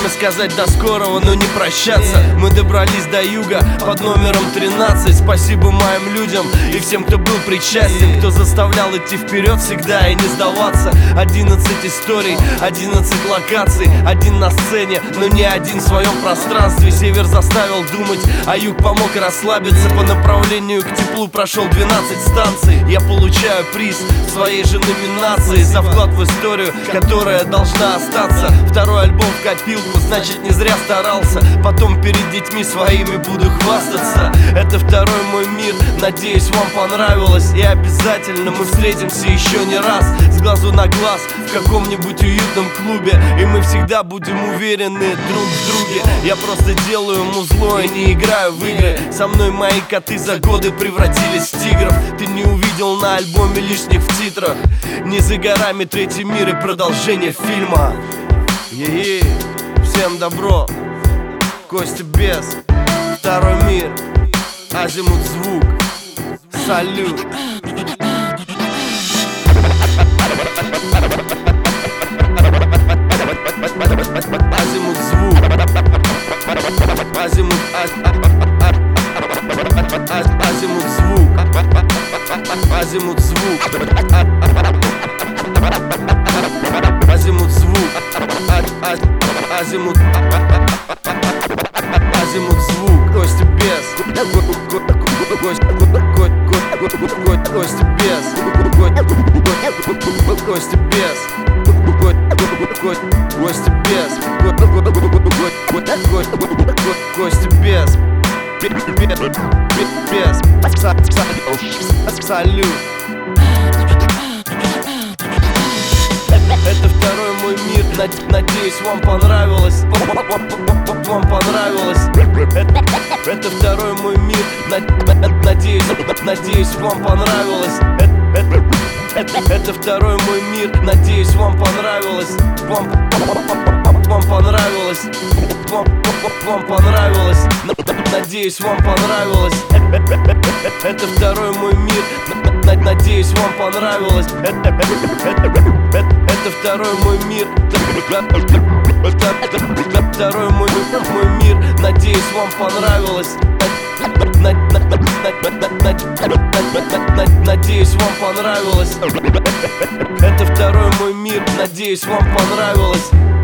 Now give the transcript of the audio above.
Время сказать до скорого, но не прощаться. Мы добрались до юга под номером 13. Спасибо моим людям и всем, кто был причастен, кто заставлял идти вперед всегда и не сдаваться. 11 историй, 11 локаций, один на сцене, но не один в своем пространстве. Север заставил думать, а юг помог расслабиться. По направлению к теплу прошел 12 станций. Я получаю приз в своей же номинации за вклад в историю, которая должна остаться. Второй альбом в копилку, значит не зря старался. Потом перед детьми своими буду хвастаться. Это второй мой мир, надеюсь, вам понравилось. И обязательно мы встретимся еще не раз, с глазу на глаз, в каком-нибудь уютном клубе. И мы всегда будем уверены друг в друге. Я просто делаю музло и не играю в игры. Со мной мои коты за годы превратились в тигров. Ты не увидел на альбоме лишних в титрах. Не за горами третий мир и продолжение фильма. Всем добро. Костя Без, второй мир, Азимут звук. Салют. Азимут звук. Азимут звук. Азимут звук. Азимут звук. Азимут. Азимут звук. Костя Без. Костя Без. Костя Без. Костя Без. Костя Без. Без. Салют. Это второй мой мир, надеюсь, вам понравилось. Вам понравилось. Это второй мой мир, надеюсь, вам понравилось. Это второй мой мир, надеюсь, вам понравилось. Вам понравилось. Вам понравилось. Надеюсь, вам понравилось. Это второй мой мир, надеюсь, вам понравилось. Это второй мой мир. Второй мой мир, надеюсь, вам понравилось. Надеюсь, вам понравилось. Это второй мой мир, надеюсь, вам понравилось.